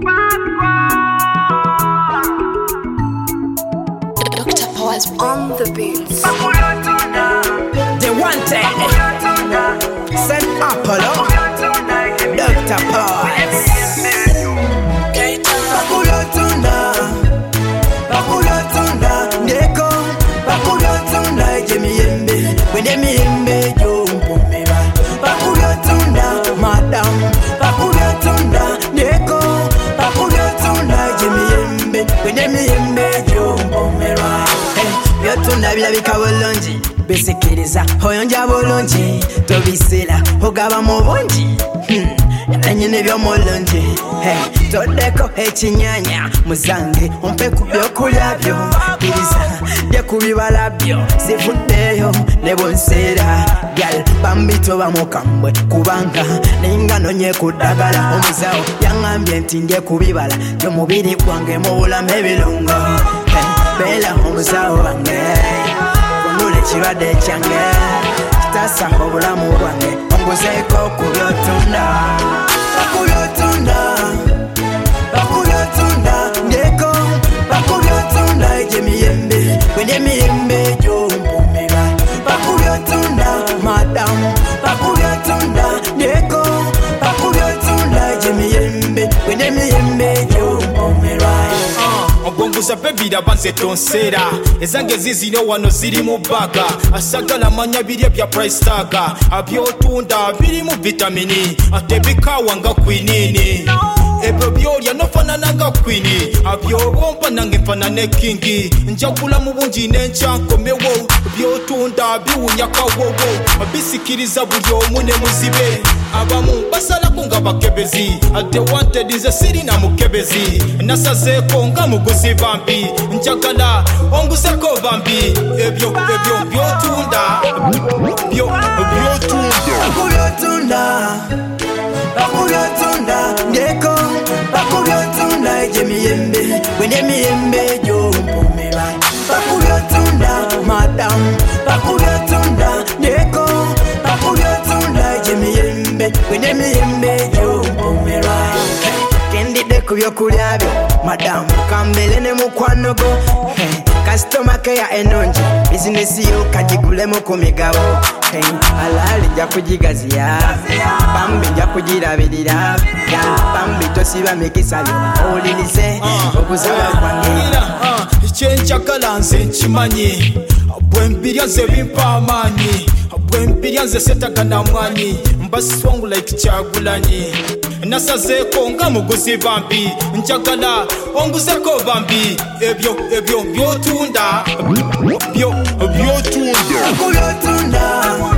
Dr. Powers on the beats. The one thing, St. Apollo, Dr. Powers. Bakulotunda, Neko, Bakulotunda, Jemiyembe, when Jemiyembe, Jompomera, Bakulotunda, Madam, Bakulotunda, Neko, Bakulotunda, Jemiyembe, when Jemiyembe, Jompomera. Byotunda birabika bulungi bisikiriza oyonja bulungi tobisera ogaba mu bungi nanyine by'omulungi toddeko ekinyanya muzange ompe ku byokulya byo kkiriza lye ku bibala byo sivuddeyo ne bunseera gal bambi toba mukambwe kubanga ninga nonye ku ddagala omuzawo yaŋŋambye nti ndye ku bibala gy'omubiri gwange mu bulamu ebirungo beera omusawo wange kunula ekirwadde kyange kitasa obulamu bwange onguzeeko ku byotunda bakulotunda ndeko bakulotunda egyemiyembe wenemiyembe gyompomera bakulotunda madamu bakulotunda ndeko bakulotunda egyemiyembe wenemiyembe gyompomera Obonguza bebira banze tonsera ezange zizino wano ziri mu baga asagala manya birye bya price tag abyotunda biri mu vitamini ate bikawa nga kwinini ebyo byolya nofanana nga kwini abyobompa nange mfanane kingi njagula mu bungi n'enkyankomewo byotunda biwunya kawowo bisikiriza buli omu ne muzibe abamu basalako nga bakebezi ate wanted nze sirina mukebezi nasazeeko nga muguzi bambi njagala onguzeko bambi ebyo byotunda bakulotunda ndeko bakulotunda egyemiyembe wenemiyembe gyompomera bakulotunda madamu bakulotunda ndeko bakulotunda egyemiyembe wenemiyembe gyompomera kendidde ku byokulya byo madamu kambere ne mukwano go kasitoma keya enungi bizinesi yo kagigulemu ku migabo alali nja kugigaziya bambi nja kugirabirira bambi tosiba mikisa byo owulirize okuzaba kwange kyenjagala nze nkimanyi bwembirya nze bimpa amaanyi bwembirya nze setagana mwanyi mba strong like Kyagulanyi nasazeeko nga muguzi bambi njagala onguzeko bambi ebyo byotunda bakulotunda